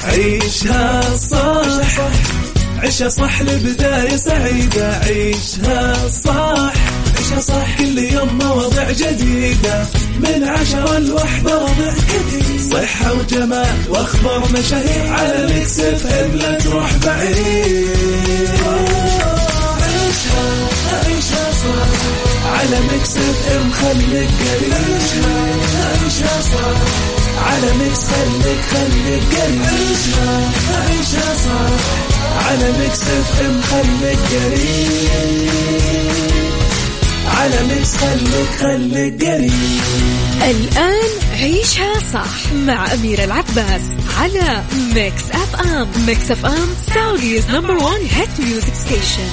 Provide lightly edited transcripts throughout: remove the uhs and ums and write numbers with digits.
عيشها صح عيشها صح لبداية سعيدة. عيشها صح عيشها صح كل يوم مواضيع جديدة من 10 ل1 مواضيع كثير صحة وجمال واخبار مشاهير على ميكس اف ام لا تروح بعيد. عيشها صح على ميكس اف ام خليك قريب. عيشها صح على ميكس خليك قريب. عيشها صح على ميكس اف ام خليك قريب. على ميكس خليك قريب. الآن عيشها صح مع أميرة العباس على ميكس اف ام. ميكس اف ام سعوديز نمبر 1 هيت ميوزك ستيشن.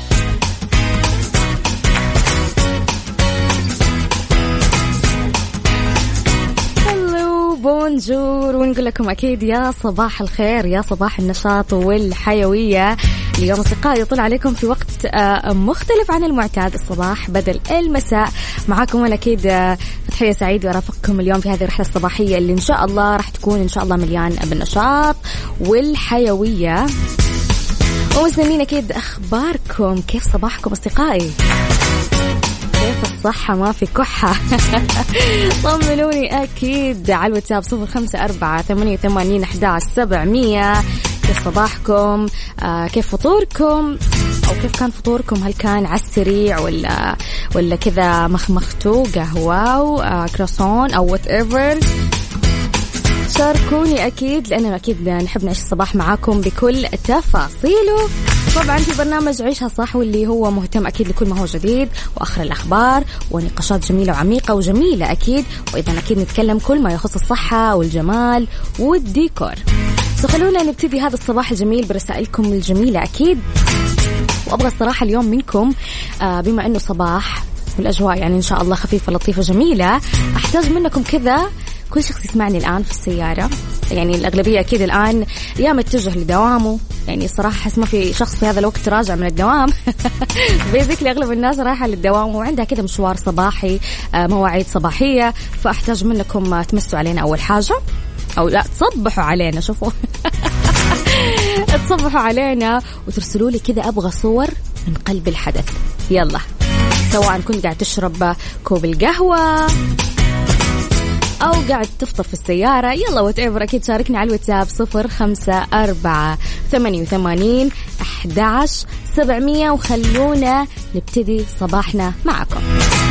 بونجور ونقول لكم أكيد يا صباح الخير يا صباح النشاط والحيوية. اليوم أصدقائي يطلع عليكم في وقت مختلف عن المعتاد، الصباح بدل المساء. معاكم أنا أكيد فتحية سعيد ورافقكم اليوم في هذه الرحلة الصباحية اللي إن شاء الله راح تكون إن شاء الله مليان بالنشاط والحيوية. ومستنين أكيد أخباركم، كيف صباحكم أصدقائي؟ كيف الصحة ما في كحة؟ طمنوني أكيد على الواتساب 0548811700. كيف صباحكم؟ كيف فطوركم؟ أو كيف كان فطوركم؟ هل كان على السريع ولا كذا مخمختو قهوة أو كروسون أو whatever؟ شاركوني أكيد لأننا أكيد نحب نعيش الصباح معاكم بكل تفاصيله. طبعا في برنامج عيشها صح واللي هو مهتم أكيد لكل ما هو جديد وآخر الأخبار ونقاشات جميلة وعميقة وجميلة أكيد، وإذا أكيد نتكلم كل ما يخص الصحة والجمال والديكور. خلونا نبتدي هذا الصباح الجميل برسائلكم الجميلة أكيد. وأبغى الصراحة اليوم منكم بما أنه صباح والأجواء يعني إن شاء الله خفيفة لطيفة جميلة، أحتاج منكم كذا كل شخص يسمعني الآن في السيارة، يعني الأغلبية أكيد الآن يا متجه لدوامه، يعني صراحة حس ما في شخص في هذا الوقت راجع من الدوام. بيزيكلي أغلب الناس رايحة للدوام وعندها كده مشوار صباحي، مواعيد صباحية، فأحتاج منكم تمسوا علينا أول حاجة، أو لا تصبحوا علينا. شوفوا تصبحوا علينا وترسلوا لي كده أبغى صور من قلب الحدث. يلا، سواء كنت قاعد تشرب كوب القهوة أو قاعد تفطر في السيارة، يلا واتعبر أكيد شاركني على الواتساب 0548811700 وخلونا نبتدي صباحنا معكم.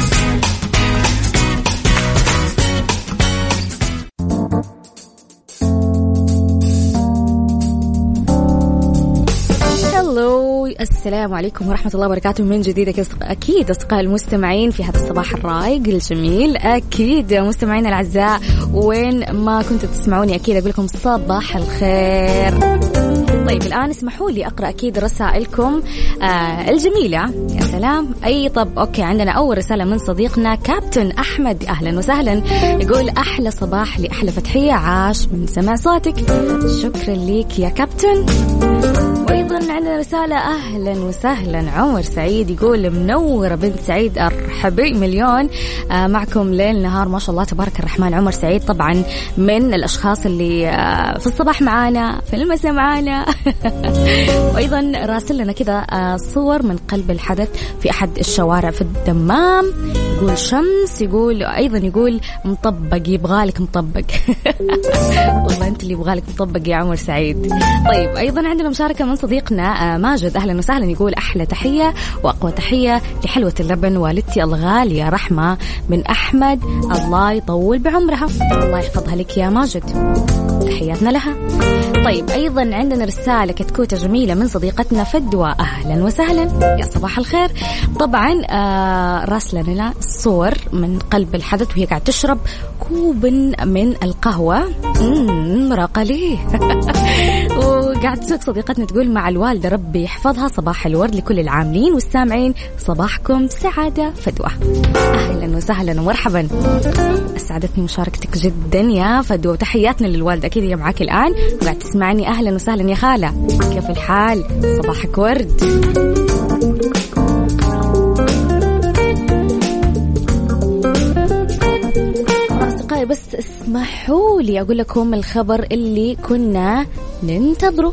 السلام عليكم ورحمة الله وبركاته من جديد. أكيد أصدقائي المستمعين في هذا الصباح الرايق الجميل، أكيد مستمعين الأعزاء وين ما كنتوا تسمعوني أكيد أقول لكم صباح الخير. طيب الآن اسمحوا لي أقرأ أكيد رسائلكم الجميلة. يا سلام. أي طب أوكي، عندنا أول رسالة من صديقنا كابتن أحمد، أهلا وسهلا. يقول أحلى صباح لأحلى فتحية، عاش من سمع صوتك. شكرا ليك يا كابتن. وأيضا عندنا رسالة أهلا وسهلا عمر سعيد، يقول منورة بنت سعيد، أرحبي مليون معكم ليل نهار ما شاء الله تبارك الرحمن. عمر سعيد طبعا من الأشخاص اللي في الصباح معانا في المساء معانا. وأيضا راسل لنا كذا صور من قلب الحدث في أحد الشوارع في الدمام، يقول شمس، يقول أيضا يقول مطبق، يبغالك مطبق. والله أنت اللي يبغالك مطبق يا عمر سعيد. طيب أيضا عندنا مشاركة من صديقنا ماجد، أهلا وسهلا، يقول أحلى تحية وأقوى تحية لحلوة اللبن والدتي الغالية رحمة من أحمد، الله يطول بعمرها، الله يحفظها لك يا ماجد، تحياتنا لها. طيب أيضا عندنا رسالة كتكوتة جميلة من صديقتنا فدوى، أهلا وسهلا يا صباح الخير. طبعا راسلة لنا صور من قلب الحدث وهي قاعد تشرب كوب من القهوة مراقة ليه. وقاعد تسوق صديقتنا تقول مع الوالدة ربي يحفظها، صباح الورد لكل العاملين والسامعين، صباحكم سعادة فدوى. أهلا وسهلا ومرحبا، أسعدتني مشاركتك جدا يا فدوى، وتحياتنا للوالدة أكيد هي معك الآن وقاعد تسمعني. أهلا وسهلا يا خالة، كيف الحال؟ صباحك ورد. بس اسمحوا لي أقول لكم الخبر اللي كنا ننتظره.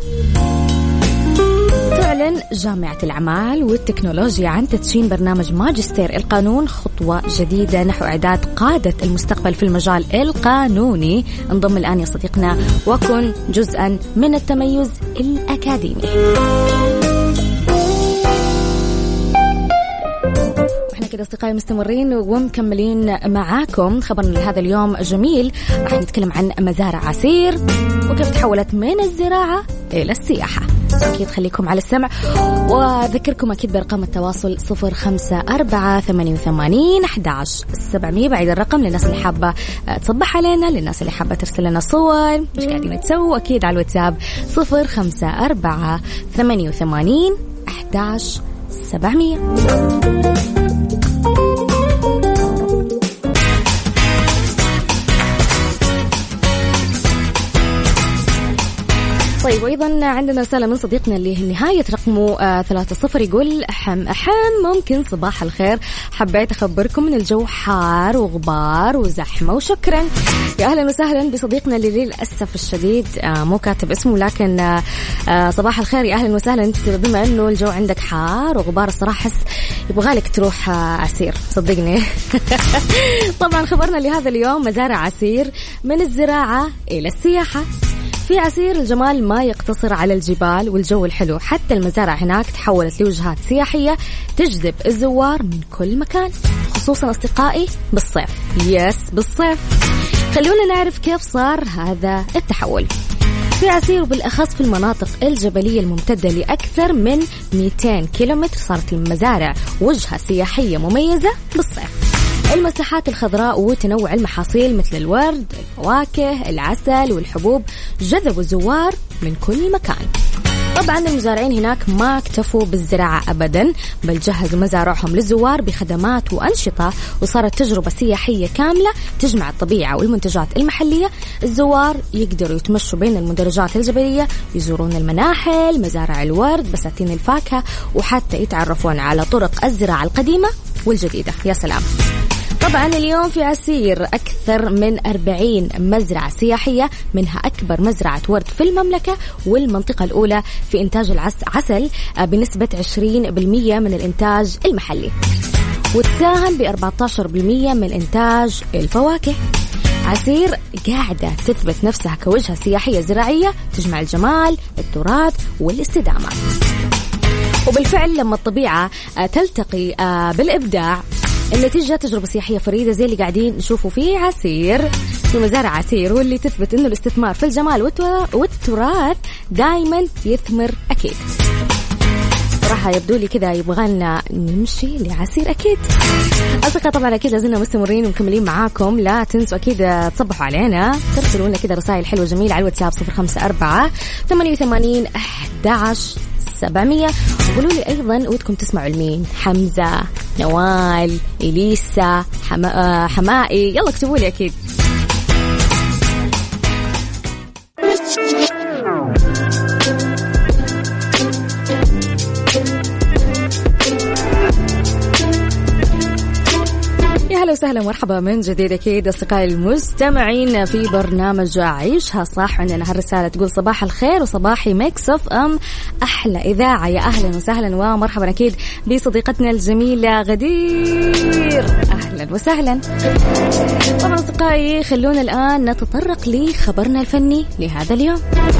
تعلن جامعة الأعمال والتكنولوجيا عن تدشين برنامج ماجستير القانون، خطوة جديدة نحو إعداد قادة المستقبل في المجال القانوني. انضم الآن يا صديقنا وكن جزءا من التميز الأكاديمي. كده أصدقائي مستمرين ومكملين معاكم. خبرنا لهذا اليوم جميل، راح نتكلم عن مزارع عسير وكيف تحولت من الزراعة إلى السياحة. أكيد خليكم على السمع، وذكركم أكيد برقم التواصل 0548811700. بعد الرقم للناس اللي حابة تصبح علينا، للناس اللي حابة ترسل لنا صور مش قاعدين تسووا، أكيد على الواتساب 0548811700. طيب، وأيضا عندنا رسالة من صديقنا اللي نهاية رقمه 30 يقول أحم ممكن صباح الخير، حبيت أخبركم من الجو حار وغبار وزحمة وشكرا. يا أهلا وسهلا بصديقنا اللي للأسف الشديد مو كاتب اسمه، لكن صباح الخير يا أهلا وسهلا. بما أنه الجو عندك حار وغبار الصراحة يبغالك تروح عسير صدقني. طبعا خبرنا لهذا اليوم مزارع عسير من الزراعة إلى السياحة. في عسير الجمال ما يقتصر على الجبال والجو الحلو، حتى المزارع هناك تحولت لوجهات سياحية تجذب الزوار من كل مكان، خصوصا أصدقائي بالصيف. يس بالصيف. خلونا نعرف كيف صار هذا التحول. في عسير وبالأخص في المناطق الجبلية الممتدة لأكثر من 200 كيلومتر صارت المزارع وجهة سياحية مميزة بالصيف. المساحات الخضراء وتنوع المحاصيل مثل الورد، الفواكه، العسل والحبوب جذبوا الزوار من كل مكان. طبعا المزارعين هناك ما اكتفوا بالزراعة أبدا، بل جهزوا مزارعهم للزوار بخدمات وأنشطة، وصارت تجربة سياحية كاملة تجمع الطبيعة والمنتجات المحلية. الزوار يقدروا يتمشوا بين المدرجات الجبلية، يزورون المناحل، مزارع الورد، بساتين الفاكهة، وحتى يتعرفون على طرق الزراعة القديمة والجديدة. يا سلام. طبعا اليوم في عسير أكثر من 40 مزرعة سياحية، منها أكبر مزرعة ورد في المملكة والمنطقة الأولى في إنتاج العسل بنسبة 20% من الإنتاج المحلي، وتساهم ب14% من إنتاج الفواكه. عسير قاعدة تثبت نفسها كوجهة سياحية زراعية تجمع الجمال، التراث والاستدامة. وبالفعل لما الطبيعة تلتقي بالإبداع، النتيجة تجربة سياحية فريدة زي اللي قاعدين نشوفه في عسير، في مزارع عسير، واللي تثبت إنه الاستثمار في الجمال والتراث دايما يثمر أكيد. صراحة يبدو لي كذا يبغالنا نمشي لعسير أكيد. أصدقاء طبعا أكيد لازلنا مستمرين ومكملين معاكم، لا تنسوا أكيد تصبحوا علينا، ترسلوا لنا كذا رسائل حلوة جميلة على الواتساب 0548811700. وقولوا لي أيضا ودكم تسمعوا لمين، حمزة، نوال، إليسا، حمائي، يلا اكتبوا لي أكيد. أهلا وسهلا مرحبا من جديد أكيد أصدقائي المستمعين في برنامج عيشها صح. عندنا هالرسالة تقول صباح الخير وصباحي ميكس أف أم أحلى إذاعة. يا أهلا وسهلا ومرحبا أكيد بصديقتنا الجميلة غدير، أهلا وسهلا. طبعا أصدقائي خلونا الآن نتطرق لخبرنا الفني لهذا اليوم.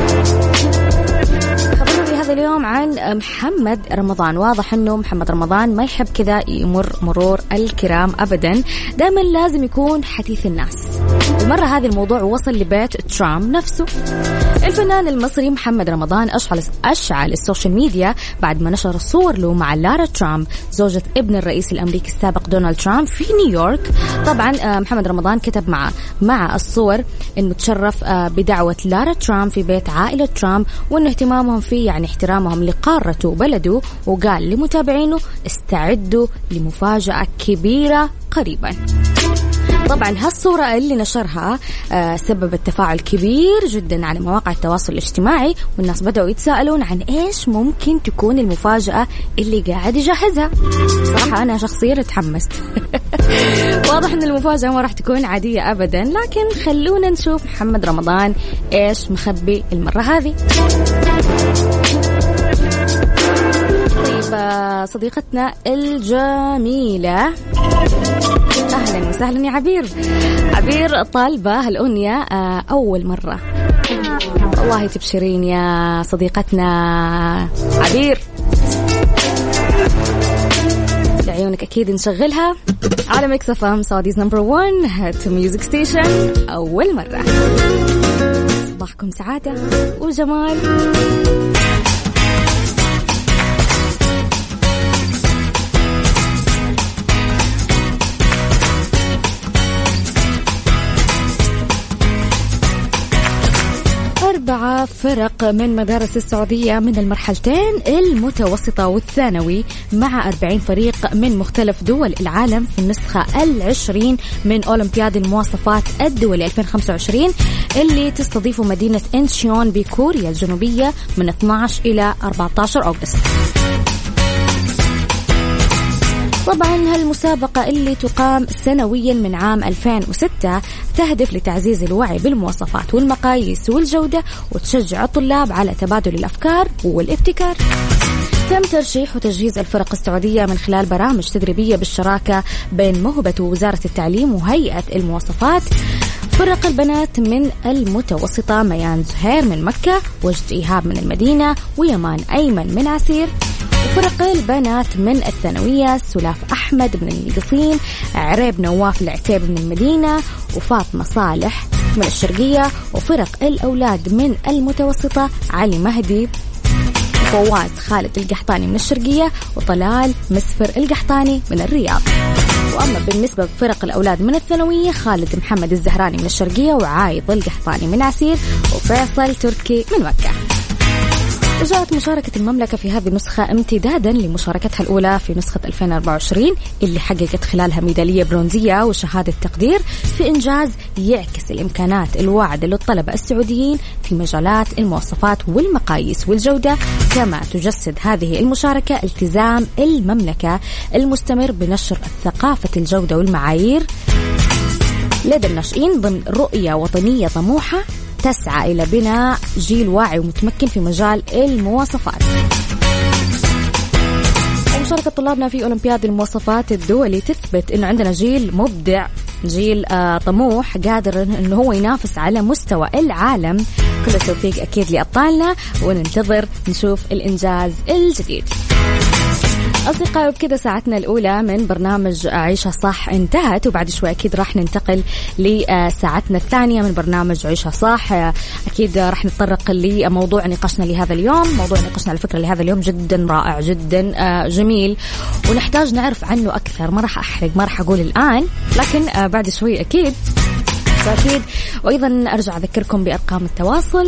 هذا اليوم عن محمد رمضان. واضح أنه محمد رمضان ما يحب كذا يمر مرور الكرام أبدا، دائما لازم يكون حديث الناس. المرة هذه الموضوع وصل لبيت ترامب نفسه. الفنان المصري محمد رمضان أشعل السوشيال ميديا بعد ما نشر الصور له مع لارا ترامب زوجة ابن الرئيس الأمريكي السابق دونالد ترامب في نيويورك. طبعا محمد رمضان كتب مع الصور أنه تشرف بدعوة لارا ترامب في بيت عائلة ترامب، وأنه اهتمامهم فيه يعني احترامهم لقارته وبلده، وقال لمتابعينه استعدوا لمفاجأة كبيرة قريبا. طبعا هالصورة اللي نشرها سببت تفاعل كبير جدا على مواقع التواصل الاجتماعي، والناس بدأوا يتساءلون عن إيش ممكن تكون المفاجأة اللي قاعد يجهزها. صراحة أنا شخصيا اتحمست. واضح أن المفاجأة ما راح تكون عادية أبدا، لكن خلونا نشوف محمد رمضان إيش مخبي المرة هذه. طيب صديقتنا الجميلة، أهلا وسهلا يا عبير. عبير طالبة هالأغنية أول مرة. والله تبشرين يا صديقتنا عبير، لعيونك أكيد نشغلها على ميكس اف ام سعوديز نمبر 1 هات ميوزك ستيشن أول مرة. صباحكم سعادة وجمال. أربعة فرق من مدارس السعودية من المرحلتين المتوسطة والثانوي، مع 40 فريق من مختلف دول العالم في النسخة 20 من أولمبياد المواصفات الدولي 2025 اللي تستضيف مدينة إنشيون بكوريا الجنوبية من 12 إلى 14 أغسطس. طبعا هالمسابقة اللي تقام سنويا من عام 2006 تهدف لتعزيز الوعي بالمواصفات والمقاييس والجودة، وتشجع الطلاب على تبادل الأفكار والابتكار. تم ترشيح وتجهيز الفرق السعودية من خلال برامج تدريبية بالشراكة بين موهبة وزارة التعليم وهيئة المواصفات. فرق البنات من المتوسطة ميان زهير من مكة، وجد إيهاب من المدينة، ويمان أيمن من عسير. وفرق البنات من الثانوية سلاف أحمد من القصيم، عريب نواف العتيب من المدينة، وفاطمة صالح من الشرقية. وفرق الأولاد من المتوسطة علي مهدي، فواز خالد القحطاني من الشرقية، وطلال مسفر القحطاني من الرياض. وأما بالنسبة لفرق الأولاد من الثانوية خالد محمد الزهراني من الشرقية، وعايض القحطاني من عسير، وفيصل تركي من مكة. وجاءت مشاركة المملكة في هذه النسخة امتدادا لمشاركتها الأولى في نسخة 2024 اللي حققت خلالها ميدالية برونزية وشهادة تقدير في إنجاز يعكس الإمكانات الواعدة للطلبة السعوديين في مجالات المواصفات والمقاييس والجودة. كما تجسد هذه المشاركة التزام المملكة المستمر بنشر ثقافة الجودة والمعايير لدى الناشئين ضمن رؤية وطنية طموحة تسعى إلى بناء جيل واعي ومتمكن في مجال المواصفات. ومشاركة طلابنا في أولمبياد المواصفات الدولي تثبت إنه عندنا جيل مبدع، جيل طموح قادر إنه هو ينافس على مستوى العالم. كل التوفيق أكيد لأبطالنا، وننتظر نشوف الإنجاز الجديد. أصدقائي وبكذا ساعتنا الأولى من برنامج عيشها صح انتهت، وبعد شوي أكيد راح ننتقل لساعتنا الثانية من برنامج عيشها صح. أكيد راح نتطرق لموضوع نقاشنا لهذا اليوم. موضوع نقاشنا على فكرة لهذا اليوم جدا رائع جدا جميل، ونحتاج نعرف عنه أكثر. ما راح أحرق، ما راح أقول الآن، لكن بعد شوي أكيد. وأيضا أرجع أذكركم بأرقام التواصل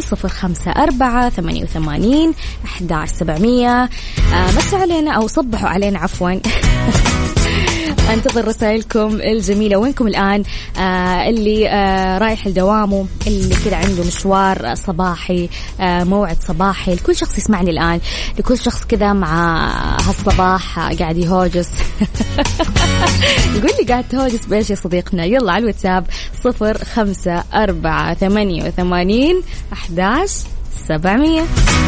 0548811700. مسوا علينا أو صبحوا علينا عفوا. أنتظر رسائلكم الجميلة. وينكم الآن؟ اللي رايح الدوامه، اللي كده عنده مشوار صباحي، موعد صباحي، لكل شخص يسمعني الآن، لكل شخص كده مع هالصباح قاعد يهوجس. يقول لي قاعد تهوجس بإيش يا صديقنا؟ يلا على الواتساب 0548811700.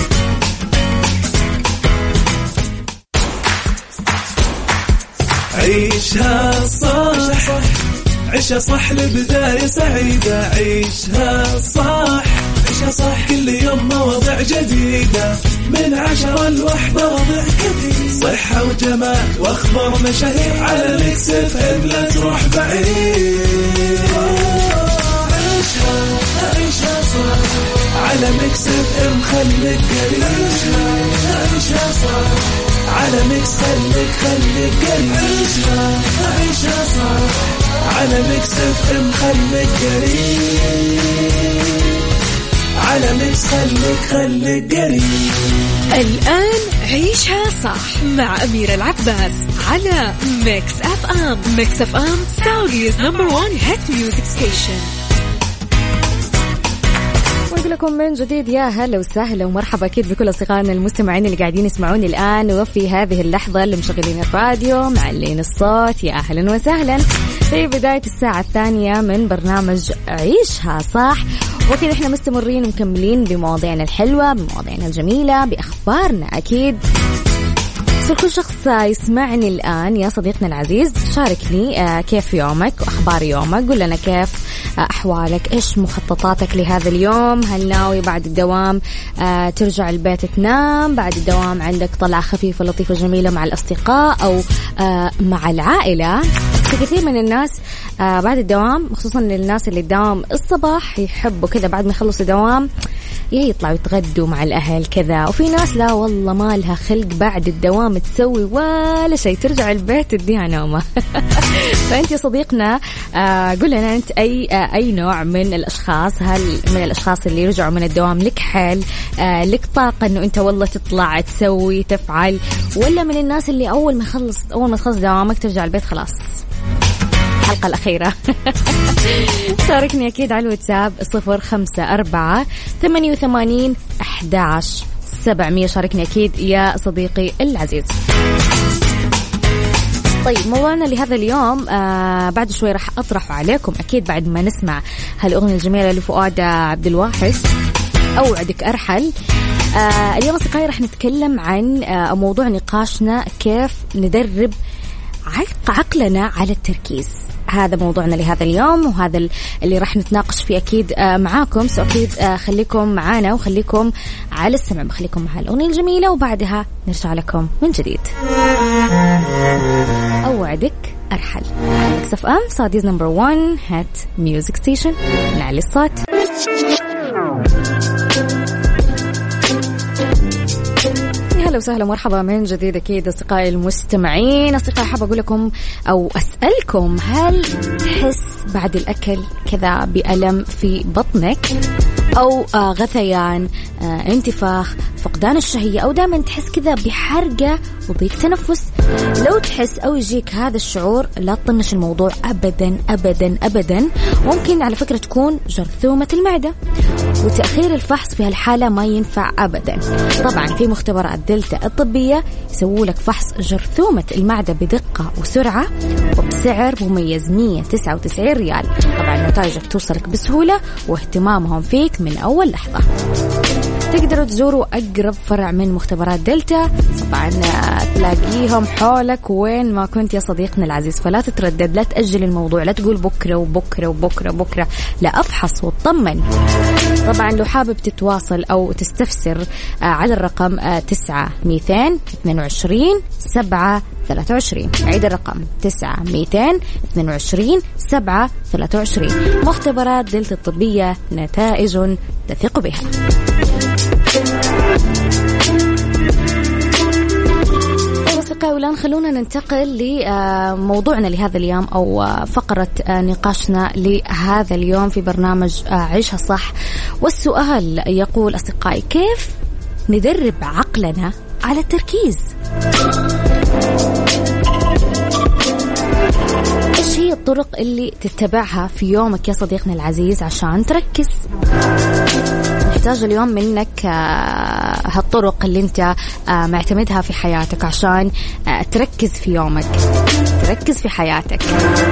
عيشها صح، عيشها صح لبداية سعيدة. عيشها صح، عيشها صح، كل يوم مواضيع جديدة من 10 ل1 وضع كثير، صحة وجمال واخبار مشاهير على ميكس اف ام. لا تروح بعيد، عيشها صح على ميكس اف ام. خليك قريب، عيشها صح على ميكس، خليك قريب. عيشها صح على ميكس اف ام. خليك قريب على ميكس، خليك قريب. الآن عيشها صح مع أميرة العباس على ميكس أف أم. ميكس أف أم سعوديز نمبر 1 هيت ميوزك ستيشن. أقول لكم من جديد يا هلا وسهلا ومرحبا أكيد بكل أصدقائنا المستمعين اللي قاعدين يسمعوني الآن وفي هذه اللحظة اللي مشغلين الراديو معلين الصوت. يا أهلا وسهلا في بداية الساعة الثانية من برنامج عيشها صح. وكذا احنا مستمرين ومكملين بمواضيعنا الحلوة بمواضيعنا الجميلة بأخبارنا أكيد. كل شخص يسمعني الآن يا صديقنا العزيز شاركني كيف يومك وأخبار يومك. قل لنا كيف أحوالك، إيش مخططاتك لهذا اليوم. هل ناوي بعد الدوام ترجع البيت تنام؟ بعد الدوام عندك طلعة خفيفة لطيفة جميلة مع الأصدقاء أو مع العائلة؟ في كثير من الناس بعد الدوام خصوصا الناس اللي الدوام الصباح يحبوا كذا بعد ما يخلصوا الدوام يطلعوا يتغدوا مع الأهل كذا. وفي ناس لا والله ما لها خلق بعد الدوام تسوي ولا شيء، ترجع البيت تديها نومة. فأنت يا صديقنا قل لنا أنت أي نوع من الأشخاص. هل من الأشخاص اللي يرجعوا من الدوام لك حيل لك طاقة أنه أنت والله تطلع تسوي تفعل، ولا من الناس اللي أول ما تخلص دوامك ترجع البيت خلاص الحلقة الأخيرة؟ شاركني أكيد على الواتساب 0548811700. شاركني أكيد يا صديقي العزيز. طيب موضوعنا لهذا اليوم بعد شوي راح أطرح عليكم أكيد بعد ما نسمع هالأغنية الجميلة لفؤاد عبد الواحد أوعدك أرحل. اليوم أصدقائي راح نتكلم عن موضوع نقاشنا كيف ندرب عقلنا على التركيز. هذا موضوعنا لهذا اليوم وهذا اللي راح نتناقش فيه أكيد معاكم. أكيد خليكم معانا وخليكم على السمع، خليكم مع الأغنية الجميلة وبعدها نرجع لكم من جديد. أوعدك أرحل ميكس أف أم سعوديز نمبر 1 هات ميوزك ستيشن. نعلي الصوت. هلا وسهلا مرحبا من جديد أكيد أصدقائي المستمعين. أصدقائي حابة أقول لكم أو أسألكم، هل تحس بعد الأكل كذا بألم في بطنك أو غثيان انتفاخ فقدان الشهية، أو دائما تحس كذا بحرقة وضيق تنفس؟ لو تحس أو يجيك هذا الشعور لا تطنش الموضوع أبدا أبدا أبدا. ممكن على فكرة تكون جرثومة المعدة، وتأخير الفحص في هالحالة ما ينفع أبدا. طبعا في مختبرات دلتا الطبية يسووا لك فحص جرثومة المعدة بدقة وسرعة وبسعر مميز 199 ريال. طبعا نتائجك توصلك بسهولة واهتمامهم فيك من أول لحظة. تقدروا تزوروا أقرب فرع من مختبرات دلتا، طبعا تلاقيهم حولك وين ما كنت يا صديقنا العزيز. فلا تتردد، لا تأجل الموضوع، لا تقول بكرة وبكرة وبكرة بكرة، لا أفحص وطمن. طبعا لو حابب تتواصل أو تستفسر على الرقم 9222 عيد الرقم 9222 مختبرات دلتا الطبية، نتائج تثق بها. والآن خلونا ننتقل لموضوعنا لهذا اليوم أو فقرة نقاشنا لهذا اليوم في برنامج عيشها صح. والسؤال يقول أصدقائي، كيف ندرب عقلنا على التركيز؟ إيش هي الطرق اللي تتبعها في يومك يا صديقنا العزيز عشان تركز؟ نحتاج اليوم منك هالطرق اللي انت معتمدها في حياتك عشان تركز في يومك، تركز في حياتك.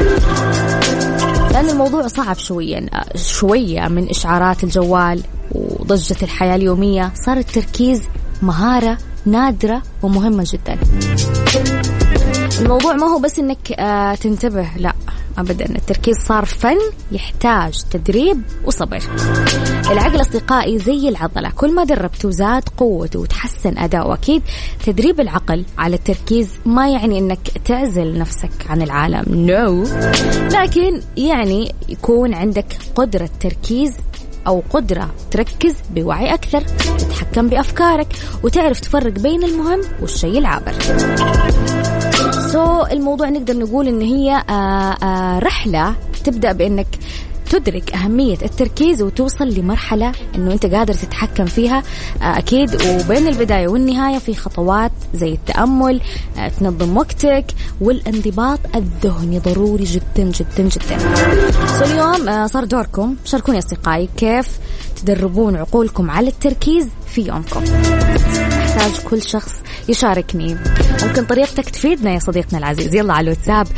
لأن الموضوع صعب شوية من إشعارات الجوال وضجة الحياة اليومية. صار التركيز مهارة نادرة ومهمة جدا. الموضوع ما هو بس انك تنتبه، لا ابدا، التركيز صار فن يحتاج تدريب وصبر. العقل أصدقائي زي العضلة، كل ما دربته زاد قوته وتحسن أداؤه. أكيد تدريب العقل على التركيز ما يعني انك تعزل نفسك عن العالم، لكن يعني يكون عندك قدرة تركيز أو قدرة تركز بوعي أكثر، تتحكم بأفكارك وتعرف تفرق بين المهم والشيء العابر. الموضوع نقدر نقول إن هي رحلة تبدأ بأنك تدرك أهمية التركيز وتوصل لمرحلة أنه أنت قادر تتحكم فيها. أكيد وبين البداية والنهاية في خطوات زي التأمل، تنظم وقتك، والانضباط الذهني ضروري جدا جدا جدا. اليوم صار دوركم، شاركوني أصدقائي كيف تدربون عقولكم على التركيز في يومكم. أحتاج كل شخص يشاركني، ممكن طريقتك تفيدنا يا صديقنا العزيز. يلا على الواتساب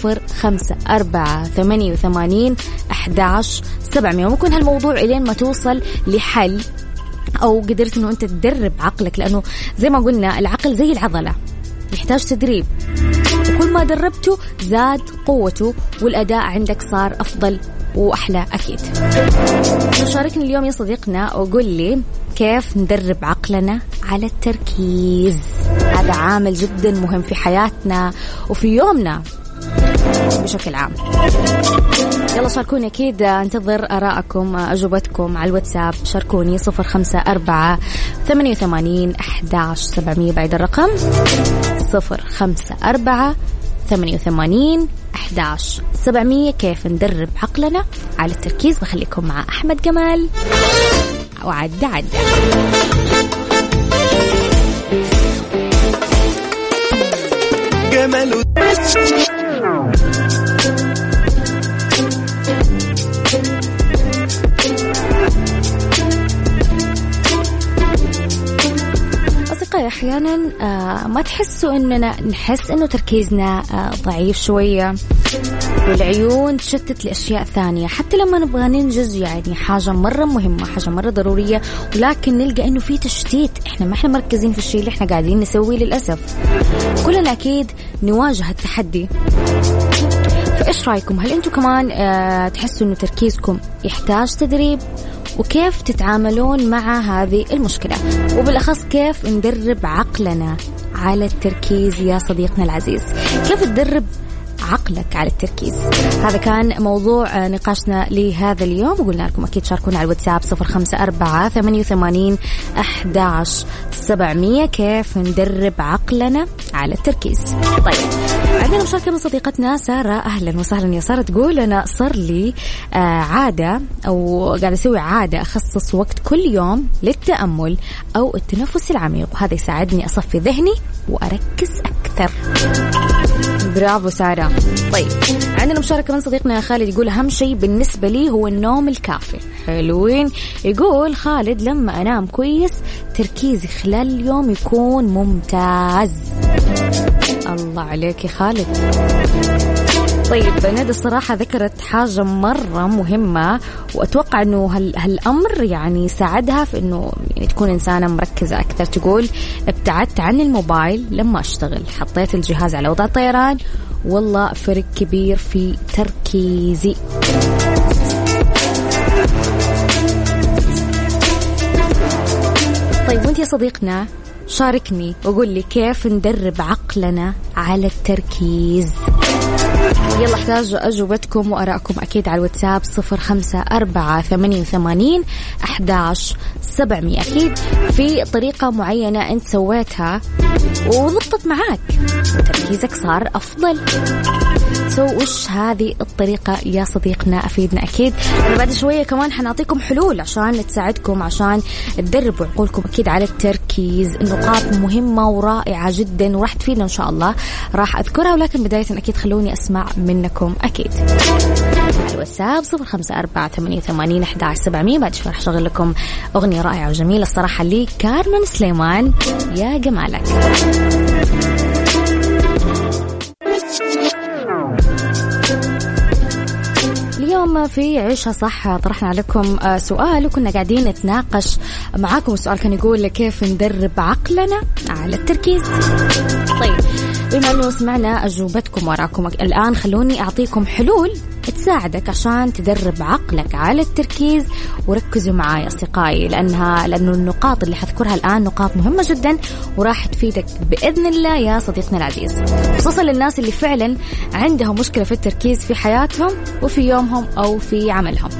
0548811700. ممكن هالموضوع إلين ما توصل لحل أو قدرت أنه أنت تدرب عقلك، لأنه زي ما قلنا العقل زي العضلة يحتاج تدريب، وكل ما دربته زاد قوته والأداء عندك صار أفضل وأحلى. أكيد شاركني اليوم يا صديقنا وقول لي كيف ندرب عقلنا على التركيز. هذا عامل جدا مهم في حياتنا وفي يومنا بشكل عام. يلا شاركوني، أكيد انتظر آراءكم أجوبتكم على الواتساب. شاركوني 0548811700 بعد الرقم 0548811700. كيف ندرب عقلنا على التركيز؟ بخليكم مع أحمد جمال وعدة جمال. أحيانا ما تحسوا إننا نحس إنه تركيزنا ضعيف شوية، والعيون تشتت لأشياء ثانية حتى لما نبغى ننجز يعني حاجة مرة مهمة، حاجة مرة ضرورية، ولكن نلقى إنه في تشتيت، إحنا ما إحنا مركزين في الشيء اللي إحنا قاعدين نسويه للأسف. كلنا أكيد نواجه التحدي. فإيش رأيكم؟ هل أنتم كمان تحسوا إنه تركيزكم يحتاج تدريب؟ وكيف تتعاملون مع هذه المشكلة؟ وبالأخص كيف ندرب عقلنا على التركيز يا صديقنا العزيز؟ كيف تدرب عقلك على التركيز؟ هذا كان موضوع نقاشنا لهذا اليوم، وقلنا لكم أكيد شاركونا على الواتساب 0548811700. كيف ندرب عقلنا على التركيز؟ طيب عندنا مشاركة من صديقتنا سارة. أهلا وسهلا يا سارة. تقول أنا صار لي عادة أو قاعدة أسوي عادة أخصص وقت كل يوم للتأمل أو التنفس العميق، وهذا يساعدني أصفي ذهني وأركز أكثر. برافو سارة. طيب عندنا مشاركة من صديقنا خالد. يقول أهم شيء بالنسبة لي هو النوم الكافي. حلوين. يقول خالد لما أنام كويس تركيزي خلال اليوم يكون ممتاز. الله عليك يا خالد. طيب ندى الصراحة ذكرت حاجة مرة مهمة، وأتوقع أنه هالأمر يعني ساعدها في أنه يعني تكون إنسانة مركزة أكثر. تقول ابتعدت عن الموبايل لما أشتغل، حطيت الجهاز على وضع الطيران، والله فرق كبير في تركيزي. طيب وانت يا صديقنا شاركني وقول لي كيف ندرب عقلنا على التركيز. يلا احتاج أجوبتكم وأراءكم أكيد على الواتساب 0548811700. أكيد في طريقة معينة أنت سويتها وضبطت معاك وتركيزك صار أفضل. وش هذه الطريقة يا صديقنا؟ أفيدنا أكيد. أنا بعد شوية كمان حنعطيكم حلول عشان تساعدكم عشان تدربوا عقولكم أكيد على التركيز. النقاط مهمة ورائعة جدا وراح تفيدنا إن شاء الله، راح أذكرها، ولكن بداية أكيد خلوني أسمع منكم أكيد على الواتساب 0548811700. بعد شوي راح أشغل لكم أغنية رائعة وجميلة الصراحة لي كارمن سليمان، يا جمالك. اليوم في عيشها صح طرحنا عليكم سؤال وكنا قاعدين نتناقش معاكم. السؤال كان يقول كيف ندرب عقلنا على التركيز. طيب بما أنه سمعنا أجوبتكم وراكم الآن خلوني أعطيكم حلول تساعدك عشان تدرب عقلك على التركيز. وركزوا معاي أصدقائي لأنه النقاط اللي حذكرها الآن نقاط مهمة جدا وراح تفيدك بإذن الله يا صديقنا العزيز، خصوصا للناس اللي فعلا عندهم مشكلة في التركيز في حياتهم وفي يومهم أو في عملهم.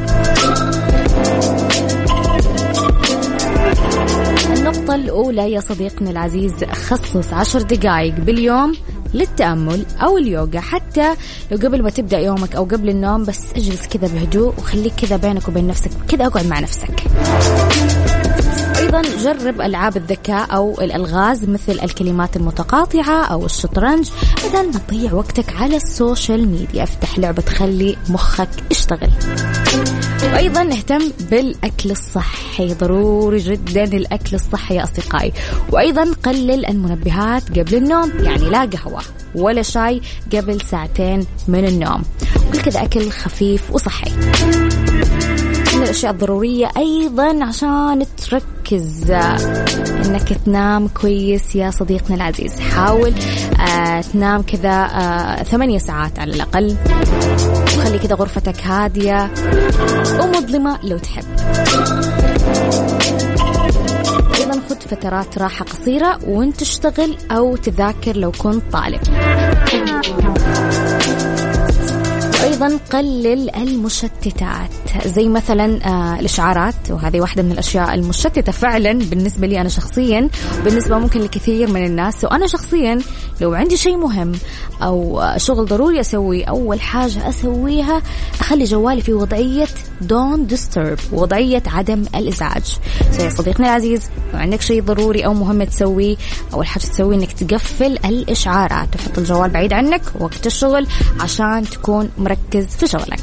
النقطة الأولى يا صديقنا العزيز، خصص 10 دقائق باليوم للتأمل أو اليوغا، حتى لو قبل ما تبدأ يومك أو قبل النوم، بس اجلس كذا بهدوء وخليك كذا بينك وبين نفسك كذا، اقعد مع نفسك. أيضا جرب ألعاب الذكاء أو الألغاز مثل الكلمات المتقاطعة أو الشطرنج. بدل ما تضيع وقتك على السوشيال ميديا افتح لعبة تخلي مخك يشتغل. وأيضا نهتم بالأكل الصحي، ضروري جدا الأكل الصحي يا أصدقائي. وأيضا قلل المنبهات قبل النوم، يعني لا قهوة ولا شاي قبل ساعتين من النوم، وكل كذا أكل خفيف وصحي. من الأشياء الضرورية أيضا عشان تركز إنك تنام كويس يا صديقنا العزيز، حاول تنام كذا 8 ساعات على الأقل، وخلي كذا غرفتك هادية ومظلمة لو تحب. أيضا خد فترات راحة قصيرة وانت تشتغل أو تذاكر لو كنت طالب. أيضا قلل المشتتات زي مثلا الإشعارات، وهذه واحدة من الأشياء المشتتة فعلا بالنسبة لي أنا شخصيا، وبالنسبة ممكن لكثير من الناس. وأنا شخصيا لو عندي شيء مهم أو شغل ضروري أسويه، أول حاجة أسويها أخلي جوالي في وضعية don't disturb، وضعية عدم الإزعاج. يا صديقنا العزيز، لو عندك شيء ضروري أو مهم تسويه، أول حاجة تسوي إنك تقفل الإشعارات وتحط الجوال بعيد عنك وقت الشغل عشان تكون مركز في شغلك.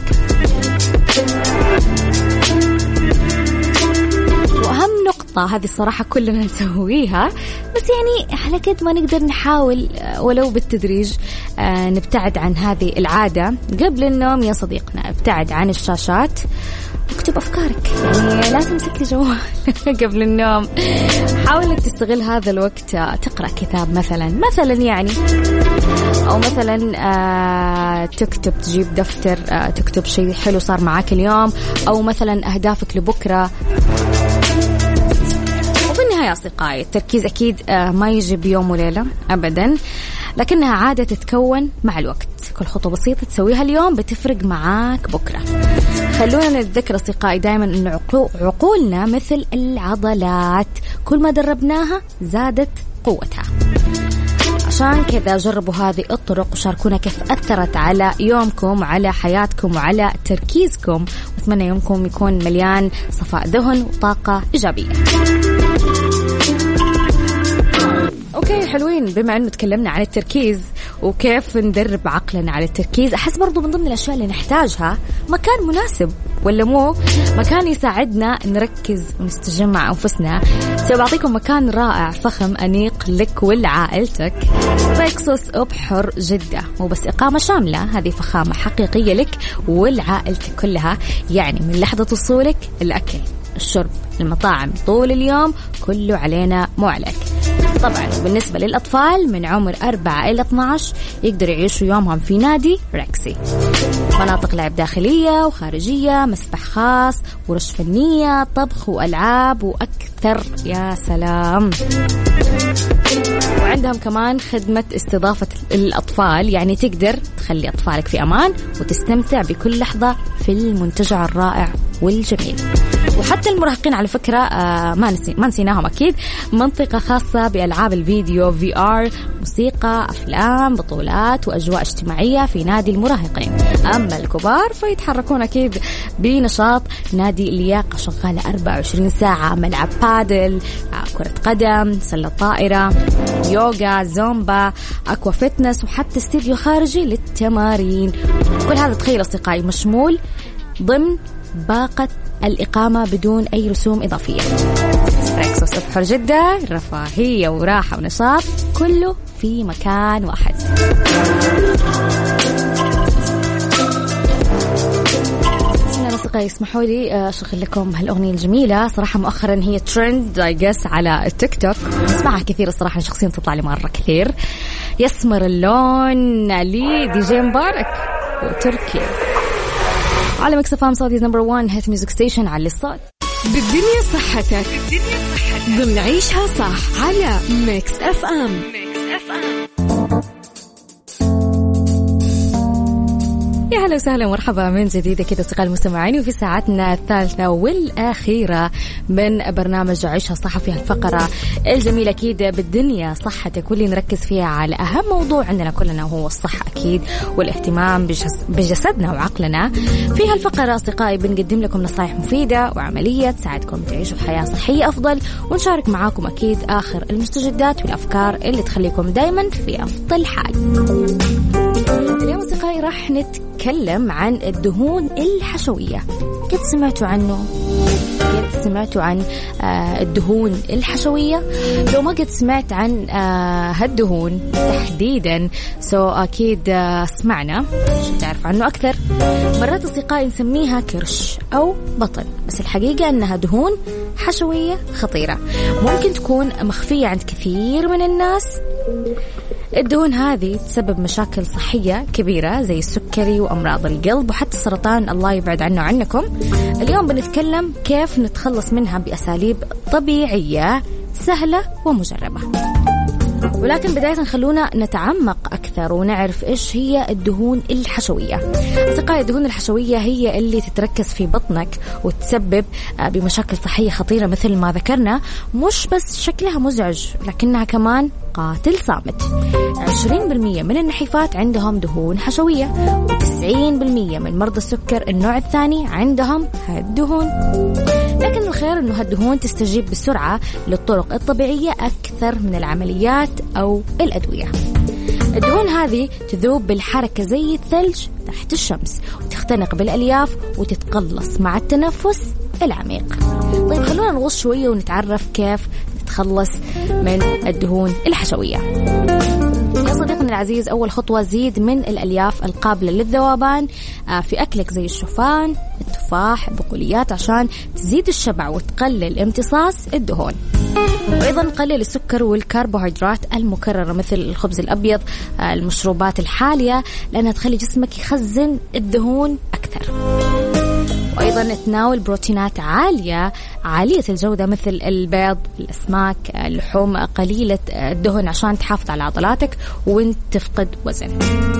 وأهم نقطة هذه الصراحة كلنا نسويها، بس يعني على قد ما نقدر نحاول ولو بالتدريج نبتعد عن هذه العادة قبل النوم. يا صديقنا ابتعد عن الشاشات واكتب أفكارك، يعني لا تمسك لي جوال قبل النوم. حاول انك تستغل هذا الوقت تقرأ كتاب مثلا يعني، أو مثلا تكتب، تجيب دفتر تكتب شيء حلو صار معاك اليوم، أو مثلا أهدافك لبكرة. وبالنهاية يا أصدقائي، التركيز أكيد ما يجي بيوم وليلة أبدا، لكنها عادة تتكون مع الوقت. كل خطوة بسيطة تسويها اليوم بتفرق معاك بكرة. خلونا نتذكر أصدقائي دائما أن عقولنا مثل العضلات، كل ما دربناها زادت قوتها. عشان كذا جربوا هذه الطرق وشاركونا كيف أثرت على يومكم وعلى حياتكم وعلى تركيزكم، وأتمنى يومكم يكون مليان صفاء ذهن وطاقة إيجابية. أوكي حلوين، بما أنه تكلمنا عن التركيز وكيف ندرب عقلنا على التركيز، أحس برضو من ضمن الأشياء اللي نحتاجها مكان مناسب، ولا مو مكان يساعدنا نركز ونستجمع مع أنفسنا. سأعطيكم مكان رائع فخم أنيق لك ولعائلتك، ريكسوس أبحر جدة، مو بس إقامة شاملة، هذه فخامة حقيقية لك ولعائلتك كلها. يعني من لحظة وصولك الأكل، الشرب، المطاعم طول اليوم، كله علينا مو عليك. طبعا بالنسبة للأطفال من عمر 4 إلى 12 يقدروا يعيشوا يومهم في نادي ريكسي. مناطق لعب داخلية وخارجية، مسبح خاص، ورش فنية، طبخ وألعاب وأكثر. يا سلام. وعندهم كمان خدمة استضافة الأطفال، يعني تقدر تخلي أطفالك في أمان وتستمتع بكل لحظة في المنتجع الرائع والجميل. وحتى المراهقين على فكرة ما نسيناهم أكيد، منطقة خاصة بألعاب الفيديو VR، موسيقى، أفلام، بطولات وأجواء اجتماعية في نادي المراهقين. أما الكبار فيتحركون أكيد بنشاط نادي اللياقة، شغالة 24 ساعة، ملعب بادل، كرة قدم، سلة طائرة، يوغا، زومبا، أكوا فيتنس، وحتى استديو خارجي للتمارين. كل هذا تخيل أصدقائي مشمول ضمن باقة الإقامة بدون أي رسوم إضافية. ريكسوس أبحر جدة، رفاهية وراحة ونشاط كله في مكان واحد. أصدقائي اسمحوا لي أشغل لكم هالأغنية الجميلة، صراحة مؤخرا هي ترند على التيك توك، اسمعها كثير الصراحة، شخصيا تطلع لي مرة كثير. يسمر اللون لي دي جي مبارك وتركي على ميكس اف ام سعوديز نمبر 1 هيت ميوزك ستيشن. على الصوت بالدنيا صحتك ضمن عيشها صح على ميكس اف ام. يا هلا وسهلا ومرحبا من جديد كده أصدقاء المستمعين، وفي ساعتنا الثالثة والأخيرة من برنامج عيشها صح. فيها الفقرة الجميلة أكيد بالدنيا صحتك، واللي نركز فيها على أهم موضوع عندنا كلنا وهو الصحة أكيد، والاهتمام بجسدنا وعقلنا. فيها الفقرة أصدقائي بنقدم لكم نصائح مفيدة وعملية تساعدكم تعيشوا حياة صحية أفضل، ونشارك معاكم أكيد آخر المستجدات والأفكار اللي تخليكم دايما في أفضل حال. اليوم أصدقائي راح نتكلم عن الدهون الحشوية. قد سمعتوا عنه؟ قد سمعتوا عن الدهون الحشوية؟ لو ما قد سمعت عن هالدهون تحديدا أكيد اسمعنا عشان تعرف عنه أكثر. مرات أصدقائي نسميها كرش أو بطن، بس الحقيقة أنها دهون حشوية خطيرة ممكن تكون مخفية عند كثير من الناس. الدهون هذه تسبب مشاكل صحية كبيرة زي السكري وأمراض القلب وحتى السرطان، الله يبعد عنه عنكم. اليوم بنتكلم كيف نتخلص منها بأساليب طبيعية سهلة ومجربة. ولكن بداية خلونا نتعمق أكثر ونعرف إيش هي الدهون الحشوية. أصدقائي الدهون الحشوية هي اللي تتركز في بطنك وتسبب بمشاكل صحية خطيرة مثل ما ذكرنا. مش بس شكلها مزعج لكنها كمان قاتل صامت. 20% من النحيفات عندهم دهون حشوية، و90% من مرضى السكر النوع الثاني عندهم هالدهون. لكن الخير أنه هالدهون تستجيب بسرعة للطرق الطبيعية أكثر من العمليات أو الأدوية. الدهون هذه تذوب بالحركة زي الثلج تحت الشمس، وتختنق بالألياف وتتقلص مع التنفس العميق. طيب خلونا نغوص شوية ونتعرف كيف نتخلص من الدهون الحشوية. يا صديقنا العزيز، أول خطوة زيد من الألياف القابلة للذوبان في أكلك زي الشوفان، التفاح، البقوليات عشان تزيد الشبع وتقلل امتصاص الدهون. وأيضا قلل السكر والكربوهيدرات المكررة مثل الخبز الأبيض، المشروبات الحالية، لأنها تخلي جسمك يخزن الدهون أكثر. وأيضا تناول بروتينات عالية الجودة مثل البيض، الأسماك، اللحوم قليلة الدهن عشان تحافظ على عضلاتك وانت تفقد وزن.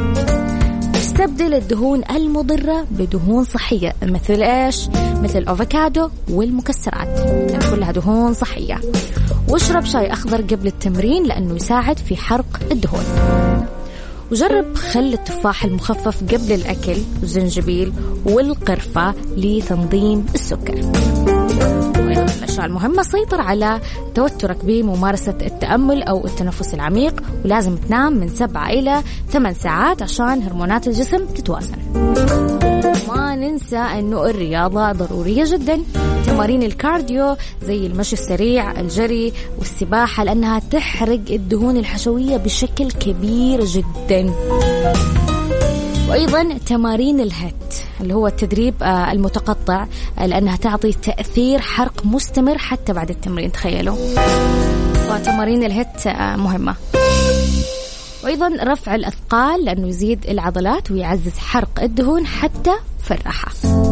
استبدل الدهون المضرة بدهون صحية مثل إيش؟ مثل الأفوكادو والمكسرات، يعني كلها دهون صحية. واشرب شاي أخضر قبل التمرين لأنه يساعد في حرق الدهون. وجرب خل التفاح المخفف قبل الأكل، والزنجبيل والقرفة لتنظيم السكر. وأيضا من الأشياء المهمة سيطر على توترك بممارسة التأمل أو التنفس العميق، ولازم تنام من 7 إلى 8 ساعات عشان هرمونات الجسم تتوازن. ما ننسى أنه الرياضة ضرورية جدا. تمارين الكارديو زي المشي السريع، الجري والسباحة، لأنها تحرق الدهون الحشوية بشكل كبير جدا. وأيضا تمارين الهت اللي هو التدريب المتقطع، لأنها تعطي تأثير حرق مستمر حتى بعد التمرين، تخيلوا. وتمارين الهت مهمة. وأيضا رفع الأثقال لأنه يزيد العضلات ويعزز حرق الدهون حتى في الراحة.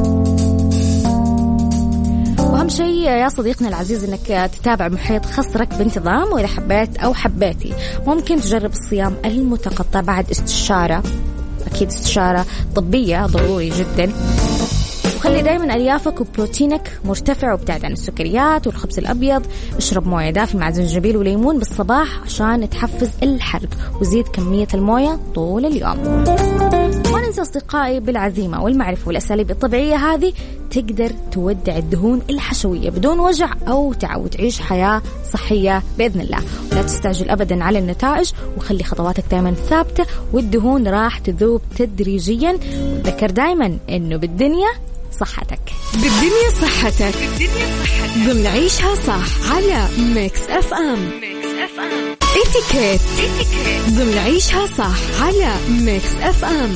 وأهم شيء يا صديقنا العزيز أنك تتابع محيط خصرك بانتظام، وإذا حبيت أو حبيتي ممكن تجرب الصيام المتقطع بعد استشارة، أكيد استشارة طبية ضروري جدا. وخلي دايما أليافك وبروتينك مرتفع، وابتعد عن السكريات والخبز الأبيض. اشرب موية دافية مع زنجبيل وليمون بالصباح عشان تحفز الحرق، وزيد كمية الموية طول اليوم. ما ننسى أصدقائي بالعزيمة والمعرفة والأساليب الطبيعية هذه تقدر تودع الدهون الحشوية بدون وجع أو تعب، تعيش حياة صحية بإذن الله. ولا تستعجل أبدا على النتائج، وخلي خطواتك دائما ثابتة، والدهون راح تذوب تدريجيا. وذكر دايما إنه بالدنيا صحتك. بالدنيا صحتك ضمن عيشها صح على ميكس اف ام. اتيكيت ضمن عيشها صح على ميكس اف ام.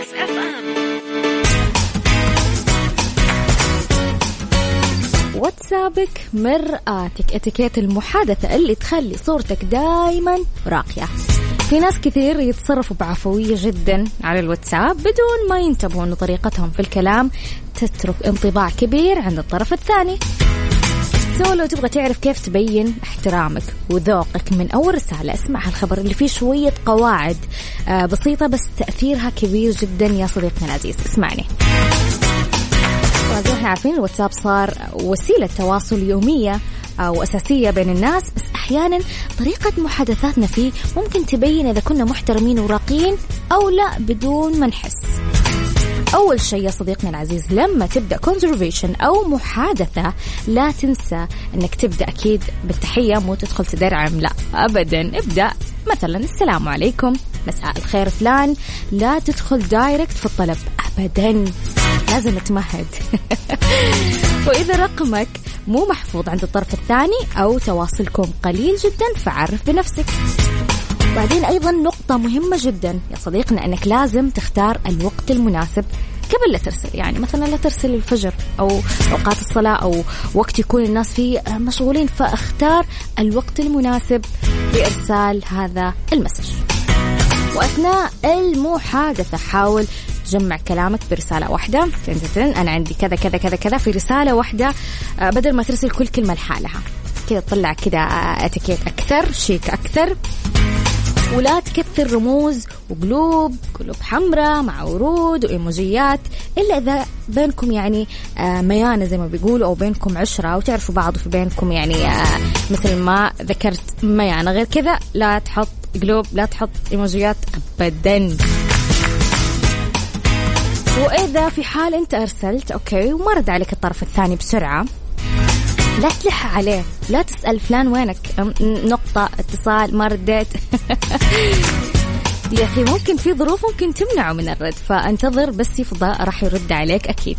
واتسابك مرآتك، اتيكيت المحادثة اللي تخلي صورتك دايما راقية. في ناس كثير يتصرفوا بعفوية جدا على الواتساب بدون ما ينتبهوا أن طريقتهم في الكلام تترك انطباع كبير عند الطرف الثاني. لو تبغى تعرف كيف تبين احترامك وذوقك من أول رسالة، اسمع هالخبر اللي فيه شوية قواعد بسيطة بس تأثيرها كبير جدا يا صديقنا العزيز. اسمعني. احنا عارفين الواتساب صار وسيلة تواصل يومية أو أساسية بين الناس، بس أحيانا طريقة محادثاتنا فيه ممكن تبين إذا كنا محترمين وراقين أو لا بدون ما نحس. أول شيء يا صديقنا العزيز، لما تبدأ conversation أو محادثة لا تنسى أنك تبدأ أكيد بالتحية، مو تدخل تدرعم، لا أبدا. ابدأ مثلا السلام عليكم، مساء الخير فلان، لا تدخل دايركت في الطلب أبدا، لازم تمهد. وإذا رقمك مو محفوظ عند الطرف الثاني أو تواصلكم قليل جدا فعرف بنفسك. بعدين أيضا نقطة مهمة جدا يا صديقنا، أنك لازم تختار الوقت المناسب قبل لا ترسل. يعني مثلا لا ترسل الفجر أو أوقات الصلاة أو وقت يكون الناس فيه مشغولين، فاختار الوقت المناسب لإرسال هذا المسج. وأثناء المحادثة حاول جمع كلامك برسالة واحدة. أنا عندي كذا كذا كذا كذا في رسالة واحدة، بدل ما ترسل كل كلمة لحالها. كذا تطلع كذا اتيكيت أكثر، شيك أكثر. ولا تكثر رموز وقلوب حمراء مع ورود وإيموجيات إلا إذا بينكم يعني ميانة زي ما بيقولوا، أو بينكم عشرة وتعرفوا بعض، في بينكم يعني مثل ما ذكرت ميانة. غير كذا لا تحط قلوب، لا تحط إيموجيات أبدا. وإذا في حال أنت أرسلت أوكي وما رد عليك الطرف الثاني بسرعة، لا تلح عليه، لا تسأل فلان وينك، نقطة، اتصال، ما رديت. يا أخي ممكن في ظروف ممكن تمنعه من الرد، فانتظر بس يفضى راح يرد عليك أكيد.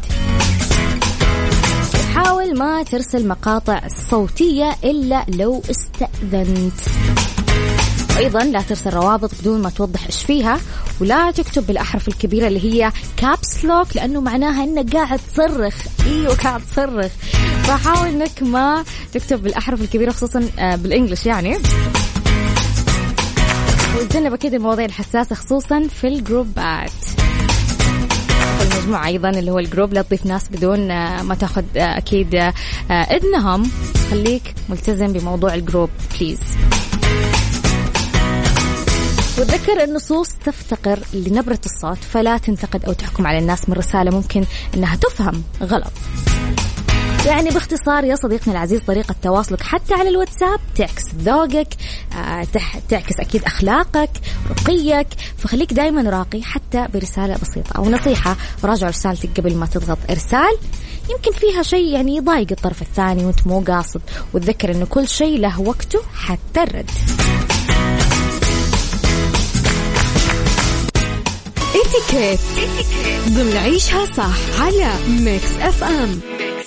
حاول ما ترسل مقاطع صوتية إلا لو استأذنت. أيضا لا ترسل روابط بدون ما توضح إيش فيها، ولا تكتب بالأحرف الكبيرة اللي هي كابس لوك، لأنه معناها إنك قاعد تصرخ. أيوة قاعد تصرخ، فحاول إنك ما تكتب بالأحرف الكبيرة خصوصا بالإنجليش يعني. وتجنب أكيد المواضيع الحساسة خصوصا في الجروبات. المجموعة أيضا اللي هو الجروب لا تضيف ناس بدون ما تأخذ أكيد إذنهم. خليك ملتزم بموضوع الجروب بليز. وتذكر النصوص تفتقر لنبرة الصوت، فلا تنتقد أو تحكم على الناس من رسالة ممكن أنها تفهم غلط. يعني باختصار يا صديقنا العزيز، طريقة تواصلك حتى على الواتساب تعكس ذوقك، تعكس أكيد أخلاقك، رقيك، فخليك دايما راقي حتى برسالة بسيطة. أو نصيحة، راجع رسالتك قبل ما تضغط إرسال، يمكن فيها شيء يعني يضايق الطرف الثاني وانت مو قاصد. وتذكر أنه كل شيء له وقته حتى الرد. اتيكيت ضمن عيشها صح على ميكس اف ام.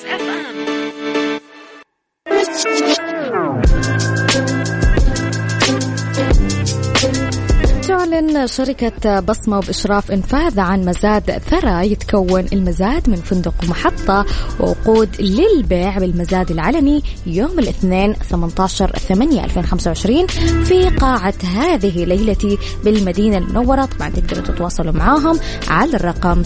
تعلن شركة بصمة وبإشراف إنفاذ عن مزاد ثرى يتكون المزاد من فندق ومحطة ووقود للبيع بالمزاد العلني يوم الاثنين 18/8/2025 في قاعة هذه ليلتي بالمدينة المنورة. طبعا تقدروا تتواصلوا معاهم على الرقم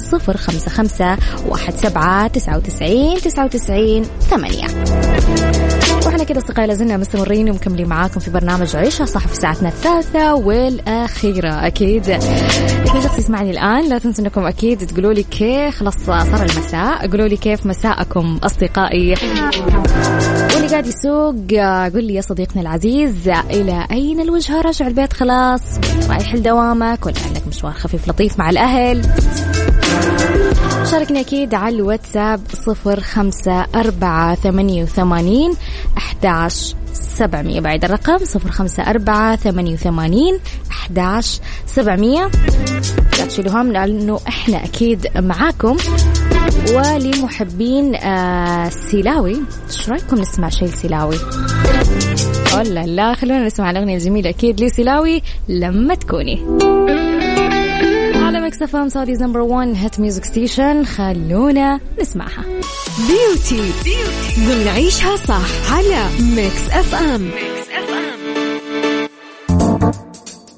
055-1799-99-8. وإحنا كده أصدقائي لازلنا مستمرين ومكملين معاكم في برنامج عيشها صح في ساعتنا الثالثة والأخيرة. أكيد إذا شخص يسمعني الآن لا تنسوا أنكم أكيد تقولوا لي كيف، خلاص صار المساء، قولوا لي كيف مساءكم أصدقائي. واللي قاعد يسوق قول لي يا صديقنا العزيز إلى أين الوجهة، راجع البيت خلاص رايح لدوامك ولا عندك مشوار خفيف لطيف مع الأهل؟ شاركني أكيد على الواتساب 0548811700. بعد الرقم 0548811700. لا تشيلوا هم لأنه إحنا أكيد معاكم. ولمحبين سيلاوي، إيش رأيكم نسمع شيء سيلاوي؟ ولا لا، خلونا نسمع الأغنية الجميلة أكيد لسيلاوي لما تكوني على ميكس اف ام سعوديز نمبر 1 هيت ميوزك ستيشن. خلونا نسمعها. بيوتي ضمن عيشها صح على ميكس اف ام.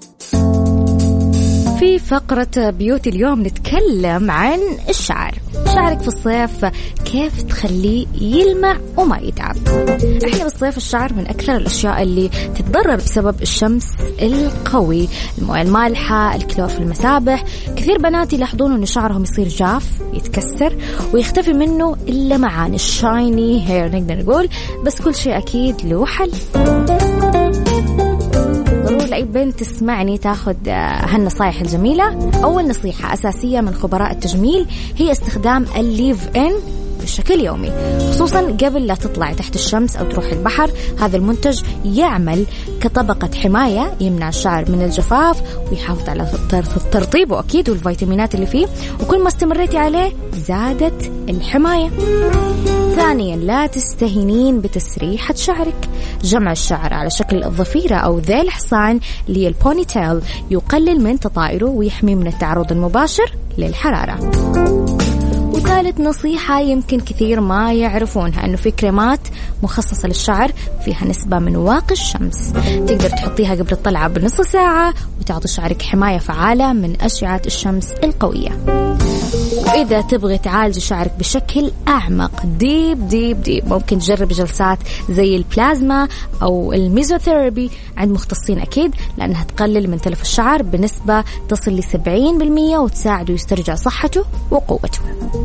في فقرة بيوتي اليوم نتكلم عن الشعر. شعرك في الصيف كيف تخليه يلمع وما يتعب. احنا بالصيف الشعر من أكثر الأشياء اللي تتضرر بسبب الشمس القوي، المويه المالحة، الكلور في المسابح. كثير بنات يلاحظون إن شعرهم يصير جاف، يتكسر ويختفي منه اللمعان، الشايني هير نقدر نقول. بس كل شيء أكيد له حل. ضروري لأي بنت تسمعني تاخذ هالنصايح الجميلة. أول نصيحة أساسية من خبراء التجميل هي استخدام الليف إن بشكل يومي، خصوصا قبل لا تطلعي تحت الشمس أو تروحي البحر. هذا المنتج يعمل كطبقة حماية، يمنع الشعر من الجفاف ويحافظ على ترطيبه أكيد والفيتامينات اللي فيه، وكل ما استمريتي عليه زادت الحماية. ثانيا، لا تستهينين بتسريحة شعرك. جمع الشعر على شكل الضفيرة أو ذيل الحصان اللي هي البوني تيل يقلل من تطائره ويحمي من التعرض المباشر للحرارة. وثالث نصيحة يمكن كثير ما يعرفونها، أنه في كريمات مخصصة للشعر فيها نسبة من واقي الشمس، تقدر تحطيها قبل الطلعة بنص ساعة وتعطي شعرك حماية فعالة من أشعة الشمس القوية. وإذا تبغي تعالج شعرك بشكل أعمق ديب ممكن تجرب جلسات زي البلازما أو الميزوثيرابي عند مختصين أكيد، لأنها تقلل من تلف الشعر بنسبة تصل ل 70% وتساعده يسترجع صحته وقوته.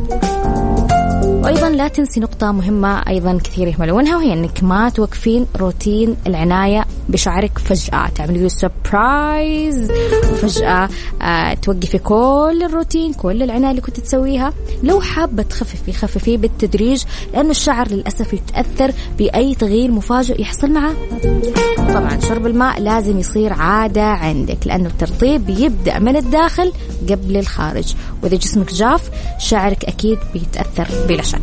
وأيضا لا تنسي نقطة مهمة أيضا كثير يهملونها، وهي أنك ما توقفين روتين العناية بشعرك فجأة، تعملي سبرايز وفجأة توقفي كل الروتين، كل العناية اللي كنت تسويها. لو حابة خففي بالتدريج، لأن الشعر للأسف يتأثر بأي تغيير مفاجئ يحصل معه. طبعا شرب الماء لازم يصير عادة عندك، لأنه الترطيب يبدأ من الداخل قبل الخارج، وإذا جسمك جاف شعرك أكيد بيتأثر بلا شك.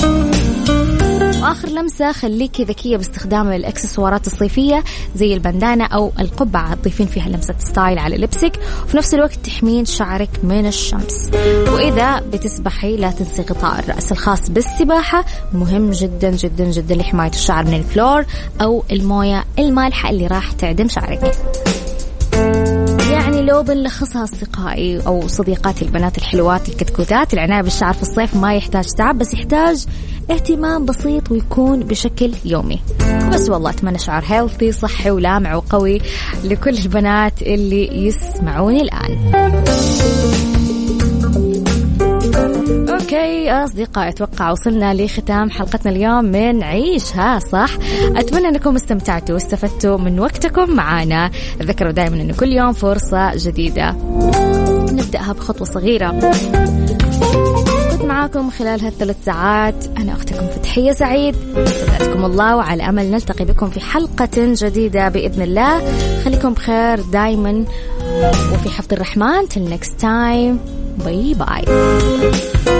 وآخر لمسة، خليكي ذكية باستخدام الإكسسوارات الصيفية زي البندانة أو القبعة، تضيفين فيها لمسة ستايل على لبسك وفي نفس الوقت تحمين شعرك من الشمس. وإذا بتسبحي لا تنسي غطاء الرأس الخاص بالسباحة، مهم جدا جدا جدا لحماية الشعر من الكلور أو الموية المالحة اللي راح تعدم شعرك. يعني لو بنلخصها أصدقائي أو صديقاتي البنات الحلوات الكتكوتات، العناية بالشعر في الصيف ما يحتاج تعب، بس يحتاج اهتمام بسيط ويكون بشكل يومي. بس والله أتمنى شعر هيلثي صحي ولامع وقوي لكل البنات اللي يسمعوني الآن. اوكي أصدقائي، أتوقع وصلنا لختام حلقتنا اليوم من عيشها صح. أتمنى أنكم استمتعتوا واستفدتوا من وقتكم معنا. ذكروا دائما أنه كل يوم فرصة جديدة نبدأها بخطوة صغيرة. كنت معاكم خلال هالثلاث ساعات أنا أختكم فتحية سعيد، استودعتكم الله، وعلى أمل نلتقي بكم في حلقة جديدة بإذن الله. خليكم بخير دائما وفي حفظ الرحمن. Till next time, bye bye.